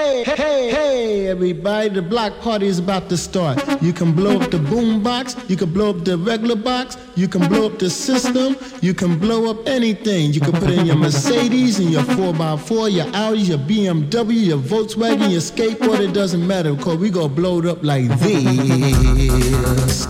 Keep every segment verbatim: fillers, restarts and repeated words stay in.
Everybody, the block party is about to start. You can blow up the boom box, you can blow up the regular box, you can blow up the system, you can blow up anything. You can put in your Mercedes and your four by four, your Audi, your B M W, your Volkswagen, your skateboard, it doesn't matter, because we gonna blow it up like this.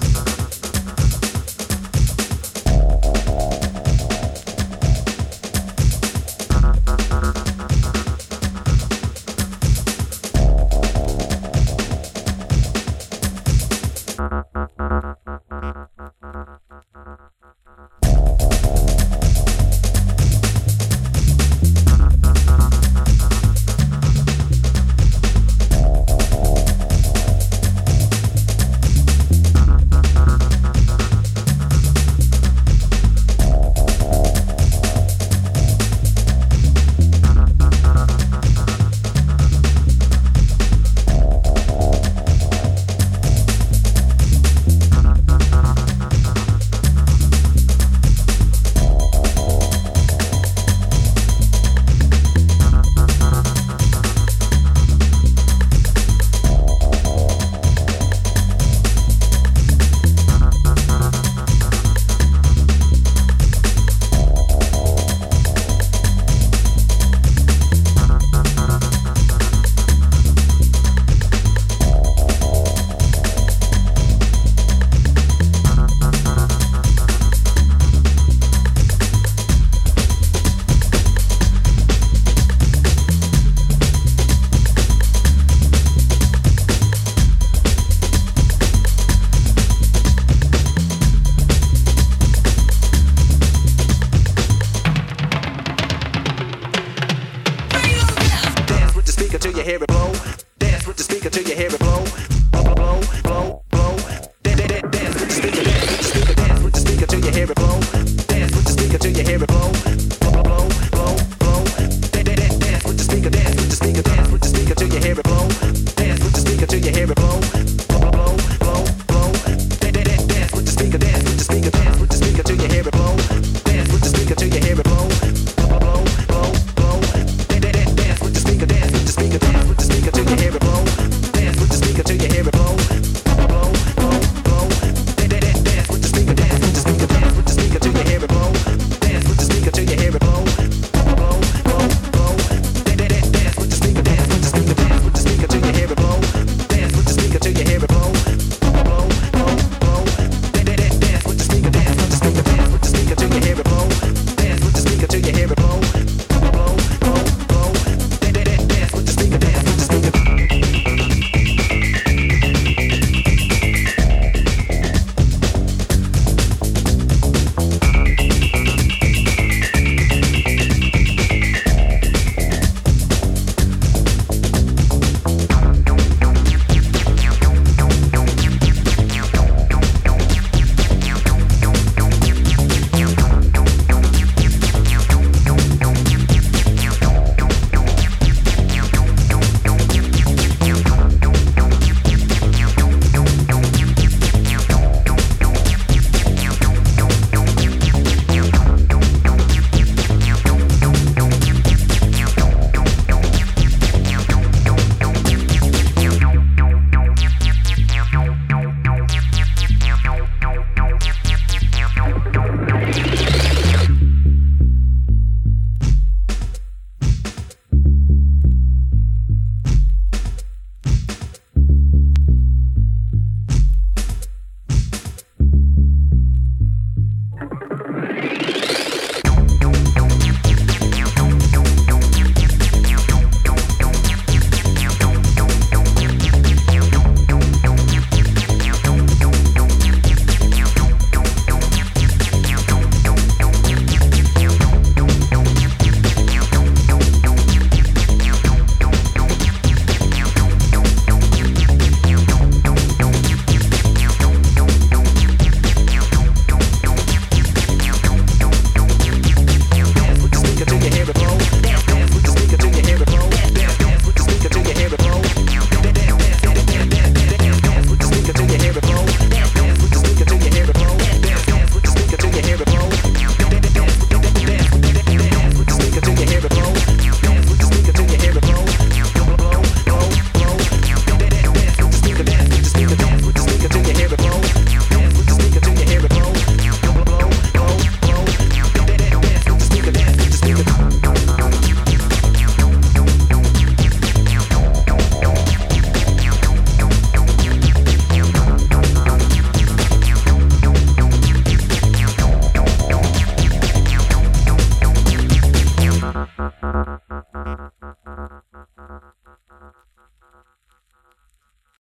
Dance with the speaker till you hear it blow.